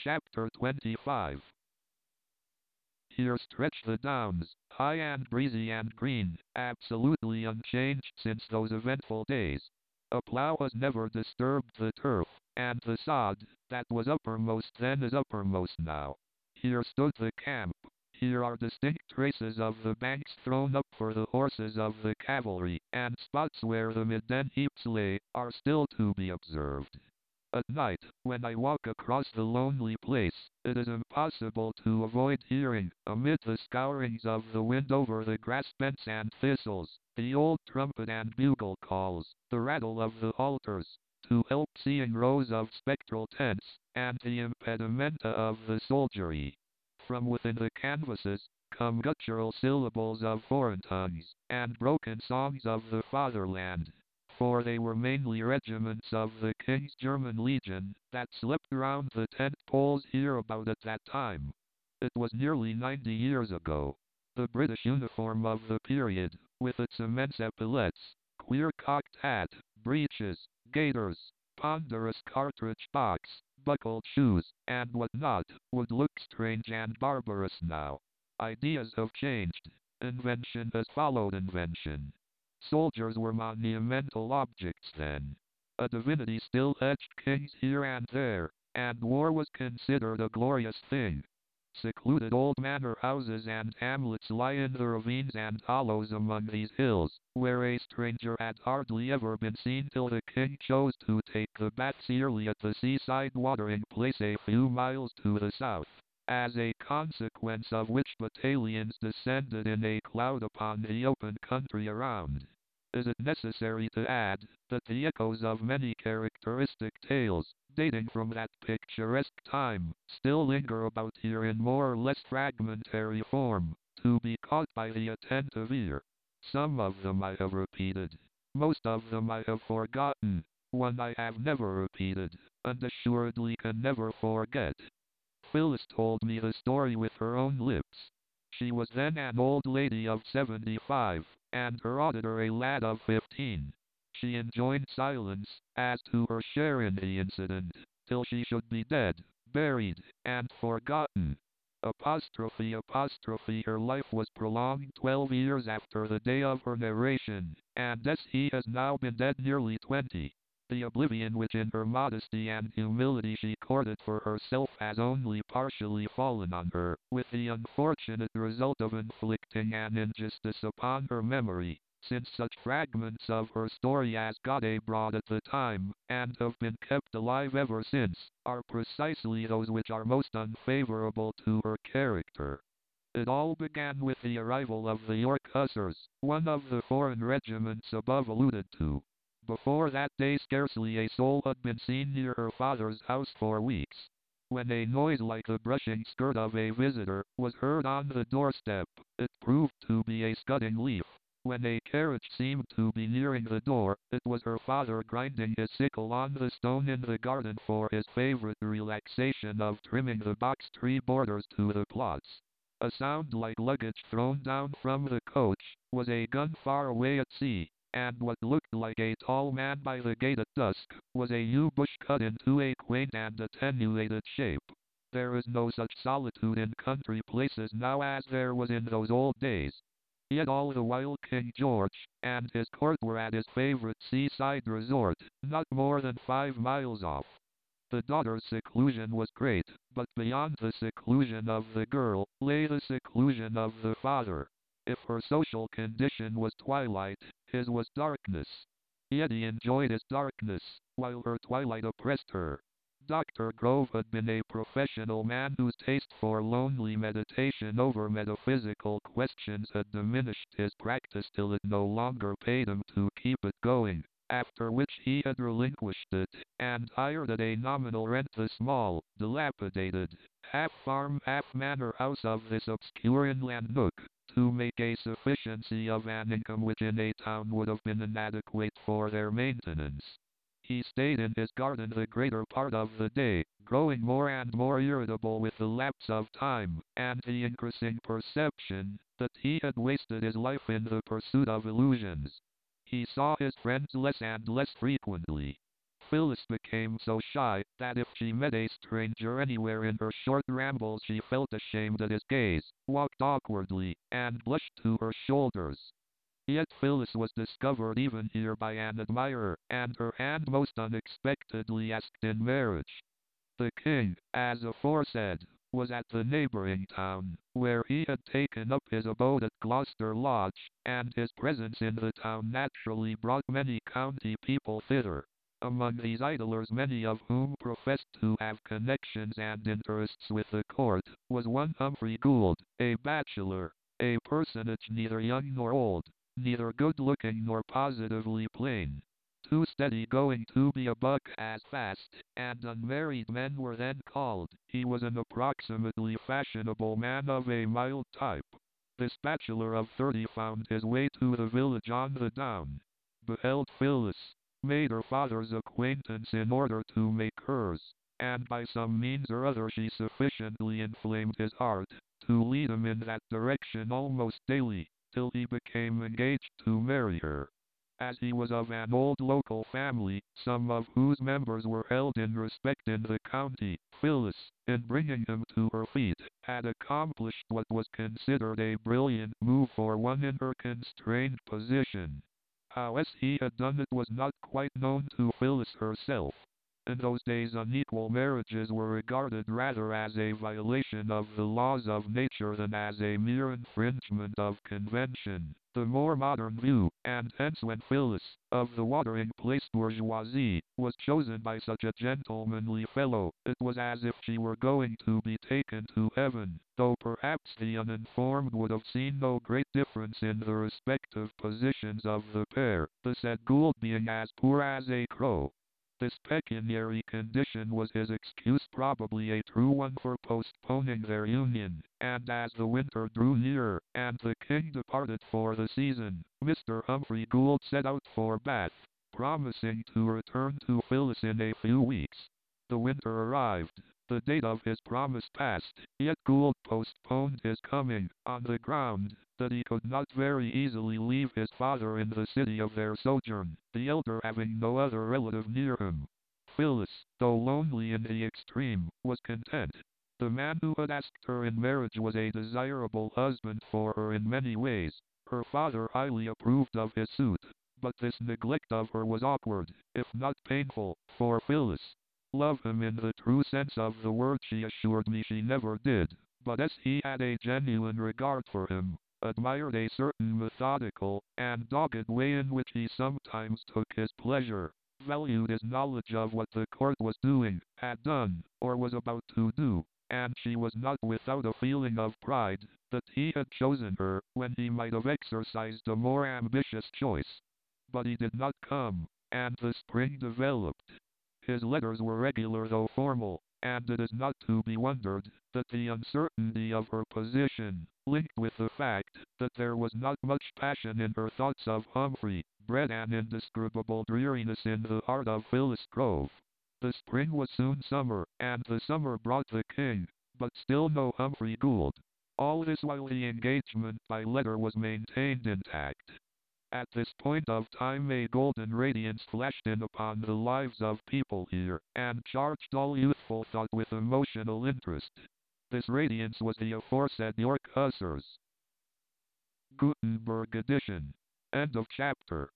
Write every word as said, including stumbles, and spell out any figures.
Chapter twenty-five. Here stretch the downs, high and breezy and green, absolutely unchanged since those eventful days. A plough has never disturbed the turf, and the sod, that was uppermost then is uppermost now. Here stood the camp. Here are distinct traces of the banks thrown up for the horses of the cavalry, and spots where the midden heaps lay, are still to be observed. At night, when I walk across the lonely place, it is impossible to avoid hearing, amid the scourings of the wind over the grass bents and thistles, the old trumpet and bugle calls, the rattle of the halters, to help seeing rows of spectral tents, and the impedimenta of the soldiery. From within the canvases, come guttural syllables of foreign tongues, and broken songs of the fatherland. For they were mainly regiments of the King's German Legion, that slept round the tent poles hereabout at that time. It was nearly ninety years ago. The British uniform of the period, with its immense epaulets, queer cocked hat, breeches, gaiters, ponderous cartridge box, buckled shoes, and what not, would look strange and barbarous now. Ideas have changed. Invention has followed invention. Soldiers were monumental objects then. A divinity still edged kings here and there, and war was considered a glorious thing. Secluded old manor houses and hamlets lie in the ravines and hollows among these hills, where a stranger had hardly ever been seen till the king chose to take the baths yearly at the seaside watering place a few miles to the south, as a consequence of which battalions descended in a cloud upon the open country around. Is it necessary to add, that the echoes of many characteristic tales, dating from that picturesque time, still linger about here in more or less fragmentary form, to be caught by the attentive ear? Some of them I have repeated. Most of them I have forgotten. One I have never repeated, and assuredly can never forget. Phyllis told me the story with her own lips. She was then an old lady of seventy-five, and her auditor a lad of fifteen. She enjoined silence, as to her share in the incident, till she should be dead, buried, and forgotten. Apostrophe apostrophe Her life was prolonged twelve years after the day of her narration, and as he has now been dead nearly twenty. The oblivion which in her modesty and humility she courted for herself has only partially fallen on her, with the unfortunate result of inflicting an injustice upon her memory, since such fragments of her story as got abroad at the time, and have been kept alive ever since, are precisely those which are most unfavorable to her character. It all began with the arrival of the York Hussars, one of the foreign regiments above alluded to. Before that day scarcely a soul had been seen near her father's house for weeks. When a noise like the brushing skirt of a visitor was heard on the doorstep, it proved to be a scudding leaf. When a carriage seemed to be nearing the door, it was her father grinding his sickle on the stone in the garden for his favorite relaxation of trimming the box tree borders to the plots. A sound like luggage thrown down from the coach was a gun far away at sea, and what looked like a tall man by the gate at dusk was a yew bush cut into a quaint and attenuated shape. There is no such solitude in country places now as there was in those old days. Yet all the while King George and his court were at his favorite seaside resort, not more than five miles off. The daughter's seclusion was great, but beyond the seclusion of the girl lay the seclusion of the father. If her social condition was twilight, his was darkness. Yet he enjoyed his darkness, while her twilight oppressed her. Doctor Grove had been a professional man whose taste for lonely meditation over metaphysical questions had diminished his practice till it no longer paid him to keep it going, after which he had relinquished it, and hired at a nominal rent the small, dilapidated, half-farm half-manor house of this obscure inland nook, to make a sufficiency of an income which in a town would have been inadequate for their maintenance. He stayed in his garden the greater part of the day, growing more and more irritable with the lapse of time, and the increasing perception that he had wasted his life in the pursuit of illusions. He saw his friends less and less frequently. Phyllis became so shy that if she met a stranger anywhere in her short rambles she felt ashamed at his gaze, walked awkwardly, and blushed to her shoulders. Yet Phyllis was discovered even here by an admirer, and her hand most unexpectedly asked in marriage. The king, as aforesaid, was at the neighboring town, where he had taken up his abode at Gloucester Lodge, and his presence in the town naturally brought many county people thither. Among these idlers, many of whom professed to have connections and interests with the court, was one Humphrey Gould, a bachelor, a personage neither young nor old, neither good-looking nor positively plain, too steady going to be a buck as fast, and unmarried men were then called. He was an approximately fashionable man of a mild type. This bachelor of thirty found his way to the village on the down, beheld Phyllis, made her father's acquaintance in order to make hers, and by some means or other she sufficiently inflamed his heart to lead him in that direction almost daily, till he became engaged to marry her. As he was of an old local family, some of whose members were held in respect in the county, Phyllis, in bringing him to her feet, had accomplished what was considered a brilliant move for one in her constrained position. How as he had done it was not quite known to Phyllis herself. In those days unequal marriages were regarded rather as a violation of the laws of nature than as a mere infringement of convention. The more modern view, and hence when Phyllis, of the watering place bourgeoisie, was chosen by such a gentlemanly fellow, it was as if she were going to be taken to heaven, though perhaps the uninformed would have seen no great difference in the respective positions of the pair, the said Gould being as poor as a crow. This pecuniary condition was his excuse, probably a true one, for postponing their union, and as the winter drew nearer, and the king departed for the season, Mister Humphrey Gould set out for Bath, promising to return to Phyllis in a few weeks. The winter arrived, the date of his promise passed, yet Gould postponed his coming, on the ground that he could not very easily leave his father in the city of their sojourn, the elder having no other relative near him. Phyllis, though lonely in the extreme, was content. The man who had asked her in marriage was a desirable husband for her in many ways. Her father highly approved of his suit, but this neglect of her was awkward, if not painful, for Phyllis. Love him in the true sense of the word she assured me she never did, but as he had a genuine regard for him, admired a certain methodical and dogged way in which he sometimes took his pleasure, valued his knowledge of what the court was doing, had done, or was about to do, and she was not without a feeling of pride that he had chosen her when he might have exercised a more ambitious choice. But he did not come, and the spring developed. His letters were regular though formal, and it is not to be wondered that the uncertainty of her position, linked with the fact that there was not much passion in her thoughts of Humphrey, bred an indescribable dreariness in the heart of Phyllis Grove. The spring was soon summer, and the summer brought the king, but still no Humphrey Gould. All this while the engagement by letter was maintained intact. At this point of time a golden radiance flashed in upon the lives of people here, and charged all youthful thought with emotional interest. This radiance was the aforesaid York Hussars. Gutenberg edition. End of chapter.